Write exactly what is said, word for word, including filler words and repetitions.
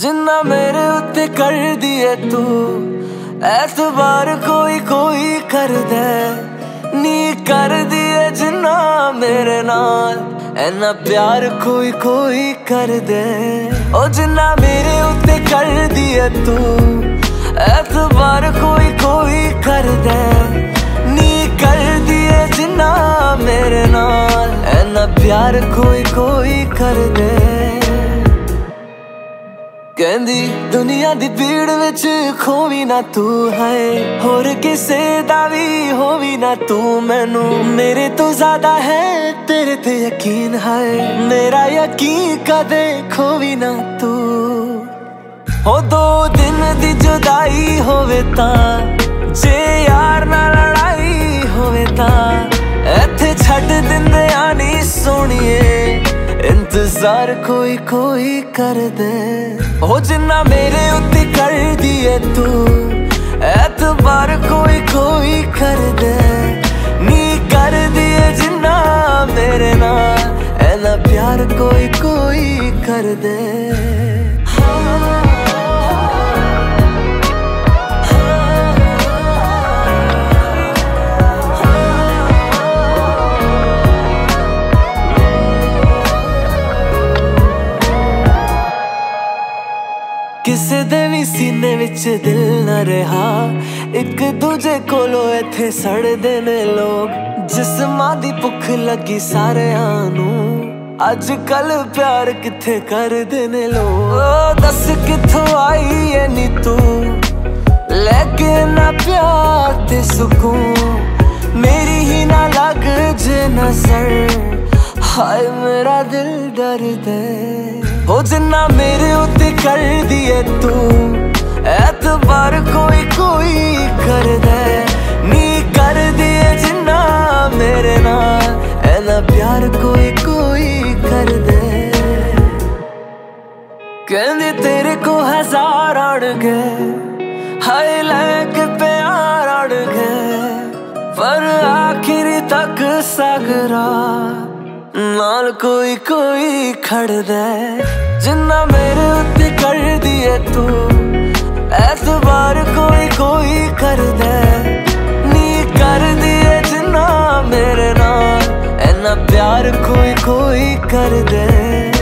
जिन्ना मेरे उत्ते कर दिए तू ऐतबार कोई कोई कर दे नी कर दिए जिन्ना मेरे नाल ऐना प्यार कोई कोई कर दे। ओ जिन्ना मेरे उत्ते कर दिए तू ऐतबार कोई कोई कर दे नी कर दिए जिन्ना मेरे नाल ऐना प्यार कोई कोई कर दे। कहंदी दुनिया दी भीड़ विच खोवी ना तू है होर किसे दा वी होवी ना तू मैनू मेरे तो ज्यादा है तेरे ते यकीन है मेरा यकीन कदे खोवी ना तू। हो दो दिन दी जुदाई होवे तां जे यार ना लड़ाई होवे तां इत्थे छड्ड दिंदे आनी सोहणीए इंतजार कोई कोई कर दे। हो जिन्ना मेरे उत्ते कर दिए तू ऐतबार कोई कोई कर दे नी कर दिए जिन्ना मेरे नाल ऐना प्यार कोई कोई कर दे। किसे दे भी सीने विच दिल न रहा एक दूजे कोलो इत्थे सड़दे ने लोग जिस्मां दी भुख लगी सारेआं नू अज कल प्यार किथे करदे ने लोग। ओ दस किथों आई है नी तू लेके ना प्यार ते सुकून मेरी ही ना लग जे नजर हाय मेरा दिल दर्द है। हो जिन्ना मेरे उत्ते कर दिए तू ऐतबार कोई कोई कर दे नी कर दिए जिन्ना मेरे नाल ऐना प्यार कोई कोई कर दे। कहंदे तेरे को हजार अड़ गए हाय लैके प्यार अड़ गए पर आखिरी तक सागरा नाल कोई कोई खड़ दे। जिन्ना मेरे उत्ते कर दिए तू ऐतबार कोई कोई कर दे नी कर दिए जिन्ना मेरे नाल ऐना प्यार कोई कोई कर दे।